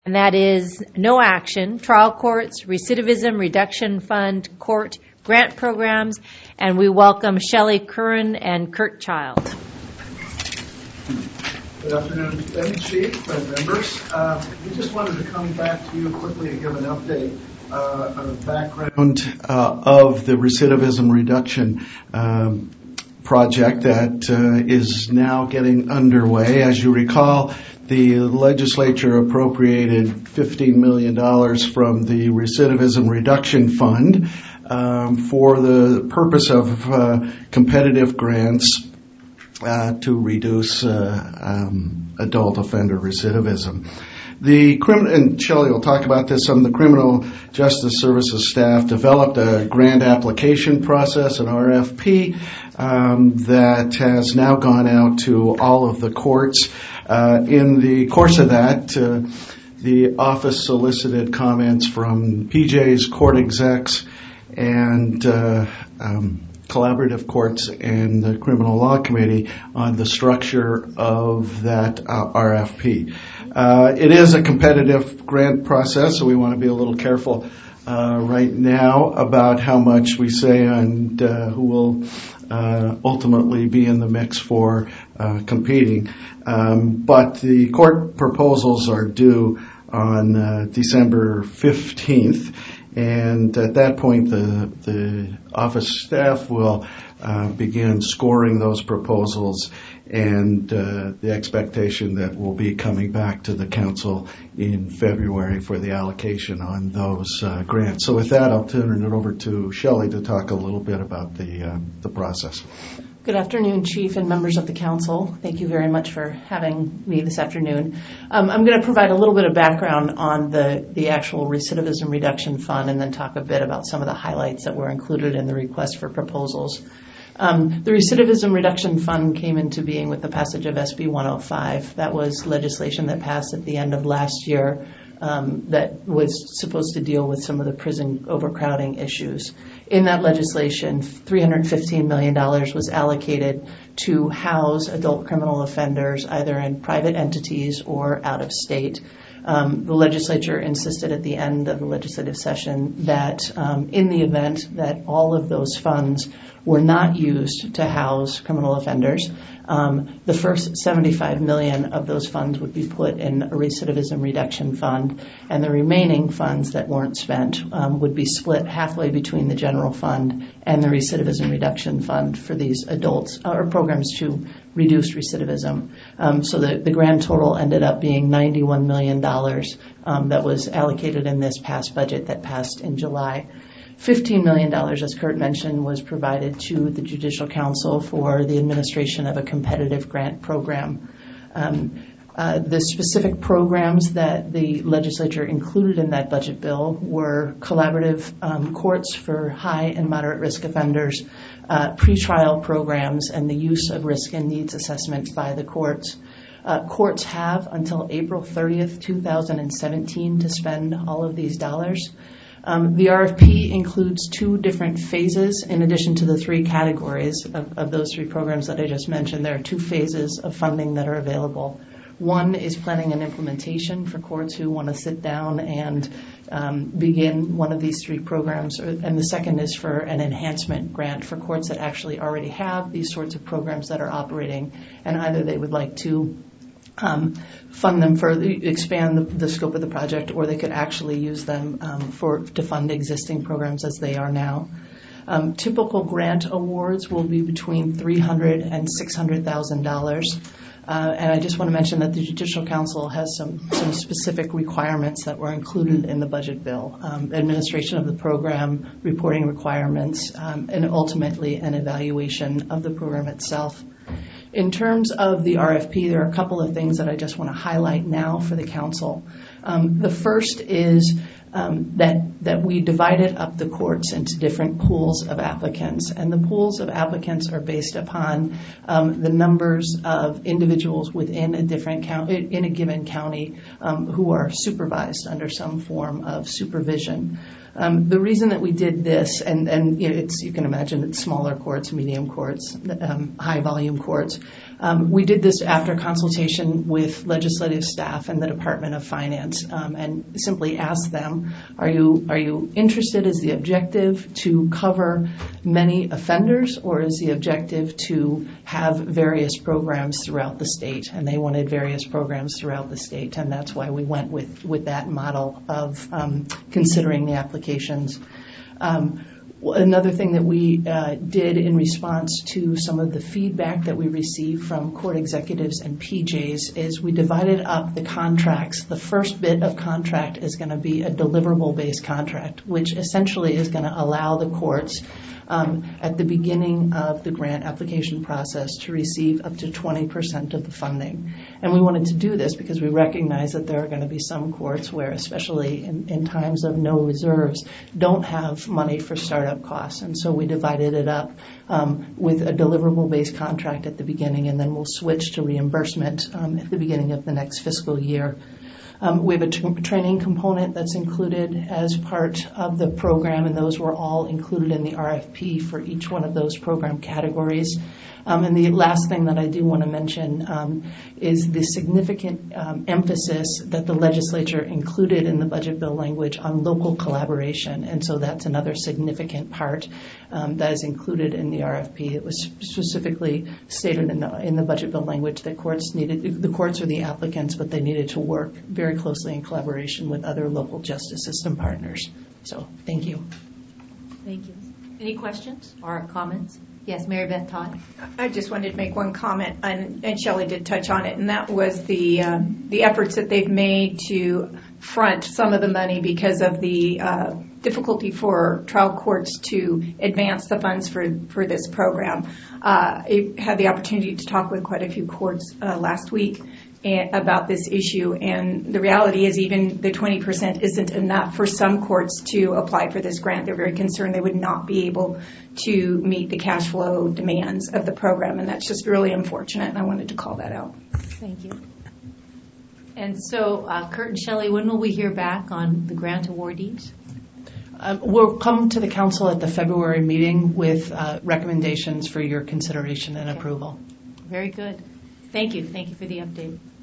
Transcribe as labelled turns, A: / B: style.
A: and that is no action, trial courts, recidivism reduction fund, court grant programs, and we welcome Shelley Curran and Kurt Child.
B: Good afternoon, Chief and members. We just wanted to come back to you quickly to give an update on the background of the recidivism reduction project that is now getting underway. As you recall, the legislature appropriated $15 million from the Recidivism Reduction Fund for the purpose of competitive grants to reduce adult offender recidivism. And Shelley will talk about this, some of the Criminal Justice Services staff developed a grant application process, an RFP, that has now gone out to all of the courts. In the course of that, the office solicited comments from PJ's, court execs, and collaborative courts and the Criminal Law Committee on the structure of that RFP. It is a competitive grant process, so we want to be a little careful right now about how much we say and who will ultimately be in the mix for competing. But the court proposals are due on December 15th. And at that point, the office staff will begin scoring those proposals, and the expectation that we'll be coming back to the council in February for the allocation on those grants. So with that, I'll turn it over to Shelley to talk a little bit about the process.
C: Good afternoon, Chief and members of the Council. Thank you very much for having me this afternoon. I'm going to provide a little bit of background on the actual Recidivism Reduction Fund and then talk a bit about some of the highlights that were included in the request for proposals. The Recidivism Reduction Fund came into being with the passage of SB 105. That was legislation that passed at the end of last year that was supposed to deal with some of the prison overcrowding issues. In that legislation, $315 million was allocated to house adult criminal offenders either in private entities or out of state. The legislature insisted at the end of the legislative session that in the event that all of those funds were not used to house criminal offenders, the first $75 million of those funds would be put in a recidivism reduction fund, and the remaining funds that weren't spent would be split halfway between the general fund and the recidivism reduction fund for these adults or programs to reduce recidivism. So the grand total ended up being $91 million that was allocated in this past budget that passed in July. $15 million, as Kurt mentioned, was provided to the Judicial Council for the administration of a competitive grant program. The specific programs that the legislature included in that budget bill were collaborative courts for high and moderate risk offenders, pretrial programs, and the use of risk and needs assessment by the courts. Courts have until April 30th, 2017 to spend all of these dollars. The RFP includes two different phases in addition to the three categories of those three programs that I just mentioned. There are two phases of funding that are available. One is planning and implementation for courts who want to sit down and begin one of these three programs. And the second is for an enhancement grant for courts that actually already have these sorts of programs that are operating, and either they would like to fund them further, expand the scope of the project, or they could actually use them to fund existing programs as they are now. Typical grant awards will be between $300,000 and $600,000. And I just want to mention that the Judicial Council has some specific requirements that were included in the budget bill. Administration of the program, reporting requirements, and ultimately an evaluation of the program itself. In terms of the RFP, there are a couple of things that I just want to highlight now for the Council. The first is that we divided up the courts into different pools of applicants, and the pools of applicants are based upon the numbers of individuals within a different county, in a given county, who are supervised under some form of supervision. The reason that we did this, and you can imagine it's smaller courts, medium courts, high volume courts. We did this after consultation with legislative staff and the Department of Finance, and simply asked them, are you interested? Is the objective to cover many offenders, or is the objective to have various programs throughout the state? And they wanted various programs throughout the state, and that's why we went with that model of considering the applications. Another thing that we did in response to some of the feedback that we received from court executives and PJs is we divided up the contracts. The first bit of contract is going to be a deliverable-based contract, which essentially is going to allow the courts at the beginning of the grant application process to receive up to 20% of the funding. And we wanted to do this because we recognize that there are going to be some courts where, especially in times of no reserves, don't have money for startup costs. And so we divided it up with a deliverable-based contract at the beginning, and then we'll switch to reimbursement at the beginning of the next fiscal year. We have a training component that's included as part of the program, and those were all included in the RFP for each one of those program categories. And the last thing that I do want to mention is the significant emphasis that the legislature included in the budget bill language on local collaboration. And so that's another significant part that is included in the RFP. It was specifically stated in the budget bill language that the courts are the applicants, but they needed to work very closely in collaboration with other local justice system partners. So thank you.
A: Thank you. Any questions or comments? Yes, Mary Beth Todd.
D: I just wanted to make one comment, and Shelley did touch on it, and that was the efforts that they've made to front some of the money because of the difficulty for trial courts to advance the funds for this program. I had the opportunity to talk with quite a few courts last week about this issue, and the reality is even the 20% isn't enough for some courts to apply for this grant. They're very concerned they would not be able to meet the cash flow demands of the program, and that's just really unfortunate, and I wanted to call that out.
A: Thank you. And so, Kurt and Shelley, when will we hear back on the grant awardees?
C: We'll come to the council at the February meeting with recommendations for your consideration and approval.
A: Very good. Thank you. Thank you for the update.